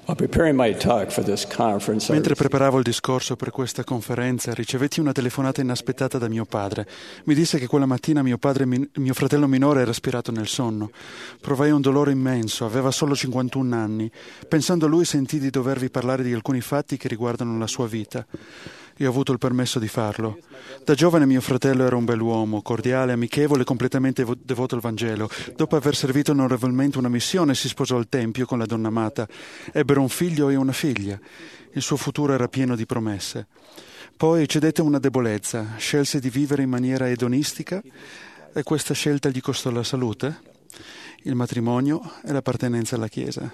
While preparing my talk for this conference, Mentre preparavo il discorso per questa conferenza, ricevetti una telefonata inaspettata da mio padre. Mi disse che quella mattina mio fratello minore era spirato nel sonno. Provai un dolore immenso, aveva solo 51 anni. Pensando a lui sentii di dovervi parlare di alcuni fatti che riguardano la sua vita. Io ho avuto il permesso di farlo. Da giovane mio fratello era un bell'uomo, cordiale, amichevole e completamente devoto al Vangelo. Dopo aver servito onorevolmente una missione, si sposò al Tempio con la donna amata. Ebbero un figlio e una figlia. Il suo futuro era pieno di promesse. Poi cedette a una debolezza, scelse di vivere in maniera edonistica e questa scelta gli costò la salute, il matrimonio e l'appartenenza alla Chiesa.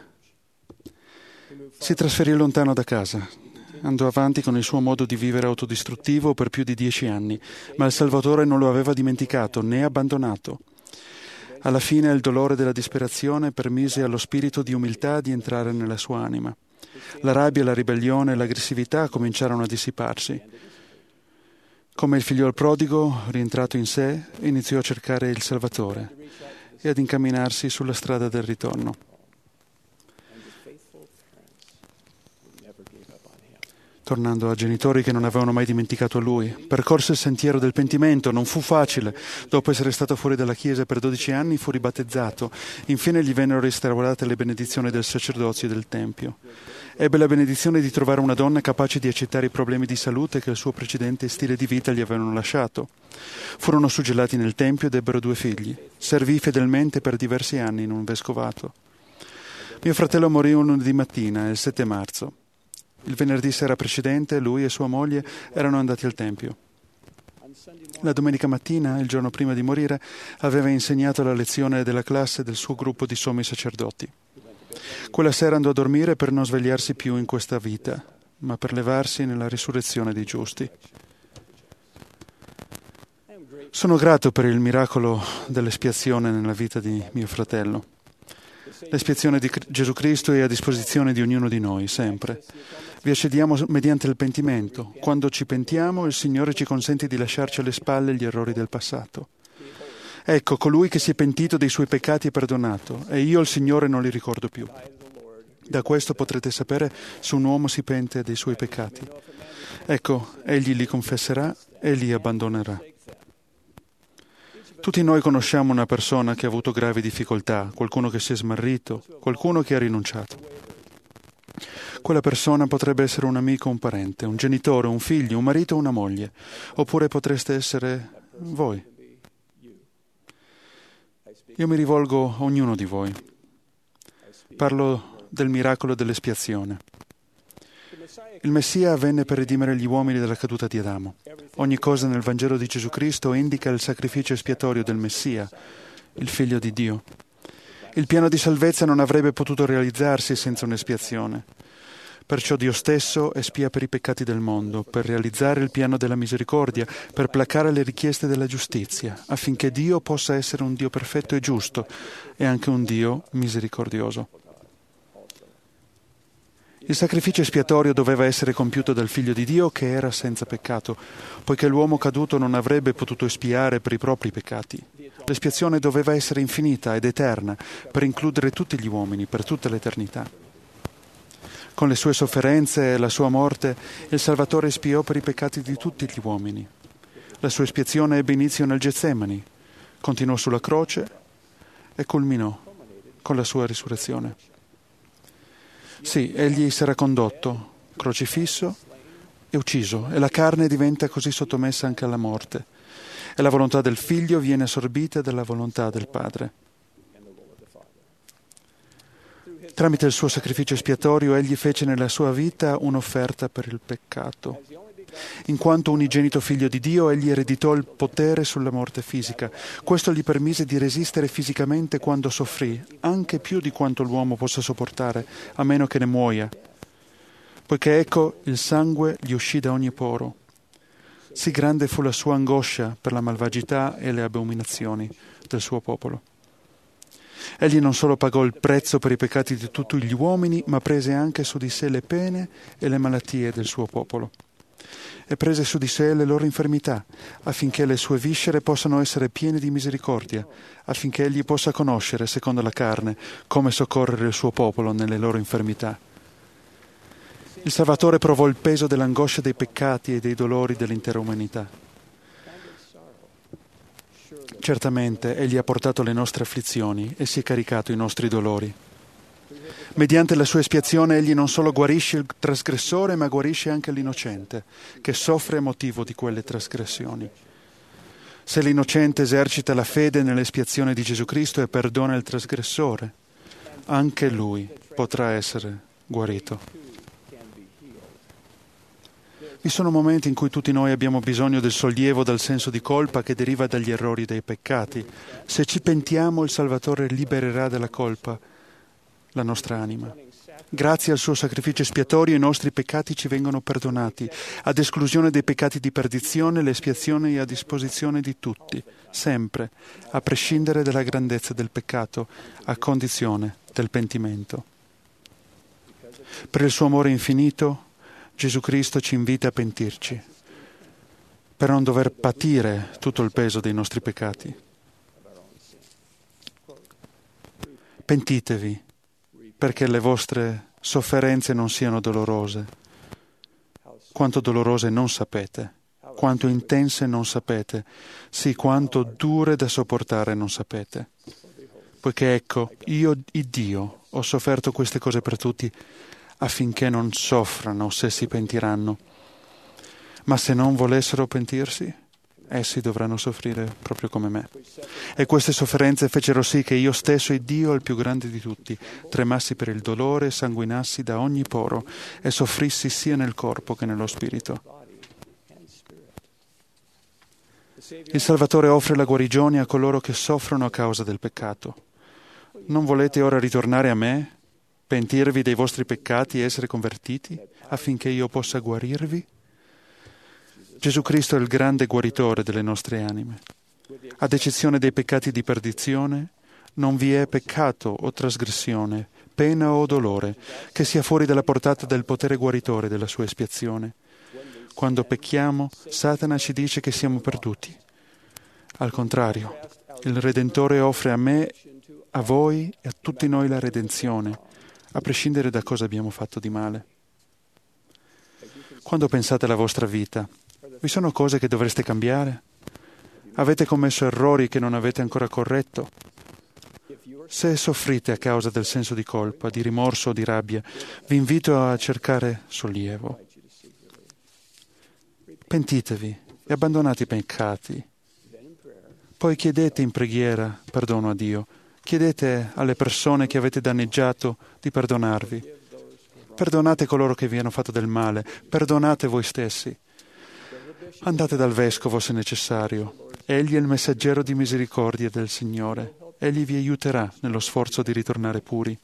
Si trasferì lontano da casa. Andò avanti con il suo modo di vivere autodistruttivo per più di 10 anni, ma il Salvatore non lo aveva dimenticato né abbandonato. Alla fine il dolore della disperazione permise allo spirito di umiltà di entrare nella sua anima. La rabbia, la ribellione e l'aggressività cominciarono a dissiparsi. Come il figliol prodigo, rientrato in sé, iniziò a cercare il Salvatore e ad incamminarsi sulla strada del ritorno. Tornando a genitori che non avevano mai dimenticato lui, percorse il sentiero del pentimento, non fu facile. Dopo essere stato fuori dalla chiesa per 12 anni fu ribattezzato. Infine gli vennero restaurate le benedizioni del sacerdozio e del tempio. Ebbe la benedizione di trovare una donna capace di accettare i problemi di salute che il suo precedente stile di vita gli avevano lasciato. Furono suggellati nel tempio ed ebbero 2 figli. Servì fedelmente per diversi anni in un vescovato. Mio fratello morì un lunedì mattina, il 7 marzo. Il venerdì sera precedente lui e sua moglie erano andati al tempio. La domenica mattina, il giorno prima di morire, aveva insegnato la lezione della classe del suo gruppo di sommi sacerdoti. Quella sera andò a dormire per non svegliarsi più in questa vita, ma per levarsi nella risurrezione dei giusti. Sono grato per il miracolo dell'espiazione nella vita di mio fratello. L'espiazione di Gesù Cristo è a disposizione di ognuno di noi, sempre. Vi accediamo mediante il pentimento. Quando ci pentiamo, il Signore ci consente di lasciarci alle spalle gli errori del passato. Ecco, colui che si è pentito dei suoi peccati è perdonato, e io, il Signore, non li ricordo più. Da questo potrete sapere se un uomo si pente dei suoi peccati. Ecco, egli li confesserà e li abbandonerà. Tutti noi conosciamo una persona che ha avuto gravi difficoltà, qualcuno che si è smarrito, qualcuno che ha rinunciato. Quella persona potrebbe essere un amico o un parente, un genitore, un figlio, un marito o una moglie, oppure potreste essere voi. Io mi rivolgo a ognuno di voi. Parlo del miracolo dell'espiazione. Il Messia avvenne per redimere gli uomini dalla caduta di Adamo. Ogni cosa nel Vangelo di Gesù Cristo indica il sacrificio espiatorio del Messia, il Figlio di Dio. Il piano di salvezza non avrebbe potuto realizzarsi senza un'espiazione. Perciò Dio stesso espia per i peccati del mondo, per realizzare il piano della misericordia, per placare le richieste della giustizia, affinché Dio possa essere un Dio perfetto e giusto e anche un Dio misericordioso. Il sacrificio espiatorio doveva essere compiuto dal Figlio di Dio che era senza peccato, poiché l'uomo caduto non avrebbe potuto espiare per i propri peccati. L'espiazione doveva essere infinita ed eterna, per includere tutti gli uomini, per tutta l'eternità. Con le sue sofferenze e la sua morte, il Salvatore espiò per i peccati di tutti gli uomini. La sua espiazione ebbe inizio nel Getsemani, continuò sulla croce e culminò con la sua risurrezione. Sì, egli sarà condotto, crocifisso e ucciso, e la carne diventa così sottomessa anche alla morte. E la volontà del Figlio viene assorbita dalla volontà del Padre. Tramite il suo sacrificio espiatorio, egli fece nella sua vita un'offerta per il peccato. In quanto unigenito figlio di Dio, egli ereditò il potere sulla morte fisica. Questo gli permise di resistere fisicamente quando soffrì, anche più di quanto l'uomo possa sopportare, a meno che ne muoia. Poiché ecco, il sangue gli uscì da ogni poro. Sì grande fu la sua angoscia per la malvagità e le abominazioni del suo popolo. Egli non solo pagò il prezzo per i peccati di tutti gli uomini, ma prese anche su di sé le pene e le malattie del suo popolo. E prese su di sé le loro infermità, affinché le sue viscere possano essere piene di misericordia, affinché egli possa conoscere, secondo la carne, come soccorrere il suo popolo nelle loro infermità. Il Salvatore provò il peso dell'angoscia dei peccati e dei dolori dell'intera umanità. Certamente Egli ha portato le nostre afflizioni e si è caricato i nostri dolori. Mediante la sua espiazione Egli non solo guarisce il trasgressore, ma guarisce anche l'innocente, che soffre a motivo di quelle trasgressioni. Se l'innocente esercita la fede nell'espiazione di Gesù Cristo e perdona il trasgressore, anche lui potrà essere guarito. Vi sono momenti in cui tutti noi abbiamo bisogno del sollievo dal senso di colpa che deriva dagli errori e dai peccati. Se ci pentiamo, il Salvatore libererà dalla colpa la nostra anima. Grazie al suo sacrificio espiatorio i nostri peccati ci vengono perdonati. Ad esclusione dei peccati di perdizione, l'espiazione è a disposizione di tutti, sempre, a prescindere dalla grandezza del peccato, a condizione del pentimento. Per il suo amore infinito, Gesù Cristo ci invita a pentirci, per non dover patire tutto il peso dei nostri peccati. Pentitevi, perché le vostre sofferenze non siano dolorose. Quanto dolorose non sapete, quanto intense non sapete, sì, quanto dure da sopportare non sapete. Poiché ecco, io, il Dio, ho sofferto queste cose per tutti, affinché non soffrano se si pentiranno. Ma se non volessero pentirsi, essi dovranno soffrire proprio come me. E queste sofferenze fecero sì che io stesso, il Dio, il più grande di tutti, tremassi per il dolore, sanguinassi da ogni poro e soffrissi sia nel corpo che nello spirito. Il Salvatore offre la guarigione a coloro che soffrono a causa del peccato. Non volete ora ritornare a me? Pentirvi dei vostri peccati e essere convertiti, affinché io possa guarirvi? Gesù Cristo è il grande guaritore delle nostre anime. Ad eccezione dei peccati di perdizione, non vi è peccato o trasgressione, pena o dolore, che sia fuori dalla portata del potere guaritore della sua espiazione. Quando pecchiamo, Satana ci dice che siamo perduti. Al contrario, il Redentore offre a me, a voi e a tutti noi la redenzione, a prescindere da cosa abbiamo fatto di male. Quando pensate alla vostra vita, vi sono cose che dovreste cambiare? Avete commesso errori che non avete ancora corretto? Se soffrite a causa del senso di colpa, di rimorso o di rabbia, vi invito a cercare sollievo. Pentitevi e abbandonate i peccati. Poi chiedete in preghiera perdono a Dio. Chiedete alle persone che avete danneggiato di perdonarvi. Perdonate coloro che vi hanno fatto del male. Perdonate voi stessi. Andate dal Vescovo se necessario. Egli è il messaggero di misericordia del Signore. Egli vi aiuterà nello sforzo di ritornare puri.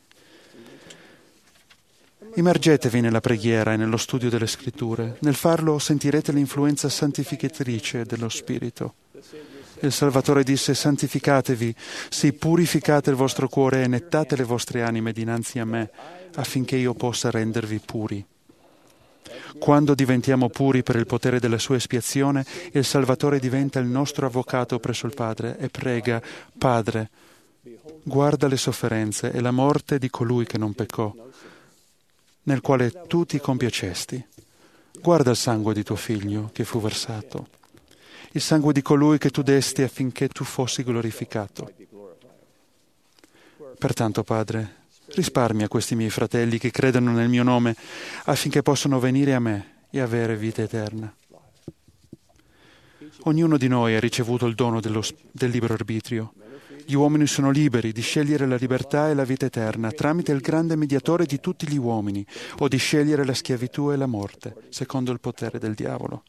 Immergetevi nella preghiera e nello studio delle Scritture. Nel farlo sentirete l'influenza santificatrice dello Spirito. Il Salvatore disse: santificatevi, sì, purificate il vostro cuore e nettate le vostre anime dinanzi a me, affinché io possa rendervi puri. Quando diventiamo puri per il potere della sua espiazione, il Salvatore diventa il nostro avvocato presso il Padre e prega: Padre, guarda le sofferenze e la morte di colui che non peccò, nel quale tu ti compiacesti. Guarda il sangue di tuo figlio che fu versato, il sangue di colui che tu desti affinché tu fossi glorificato. Pertanto, Padre, risparmia questi miei fratelli che credono nel mio nome, affinché possano venire a me e avere vita eterna. Ognuno di noi ha ricevuto il dono del libero arbitrio. Gli uomini sono liberi di scegliere la libertà e la vita eterna tramite il grande mediatore di tutti gli uomini, o di scegliere la schiavitù e la morte, secondo il potere del diavolo.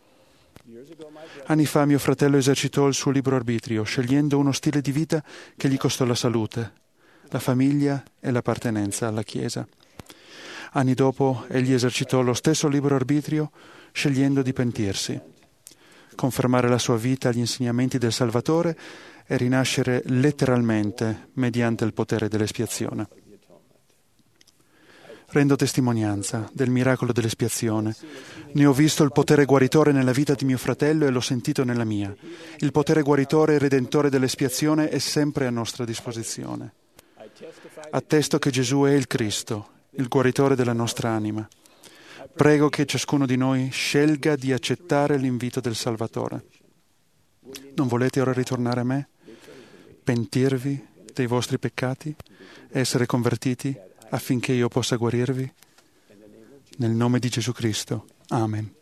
Anni fa mio fratello esercitò il suo libero arbitrio, scegliendo uno stile di vita che gli costò la salute, la famiglia e l'appartenenza alla Chiesa. Anni dopo egli esercitò lo stesso libero arbitrio, scegliendo di pentirsi, confermare la sua vita agli insegnamenti del Salvatore e rinascere letteralmente mediante il potere dell'espiazione. Rendo testimonianza del miracolo dell'espiazione. Ne ho visto il potere guaritore nella vita di mio fratello e l'ho sentito nella mia. Il potere guaritore e redentore dell'espiazione è sempre a nostra disposizione. Attesto che Gesù è il Cristo, il guaritore della nostra anima. Prego che ciascuno di noi scelga di accettare l'invito del Salvatore. Non volete ora ritornare a me? Pentirvi dei vostri peccati? Essere convertiti affinché io possa guarirvi? Nel nome di Gesù Cristo. Amen.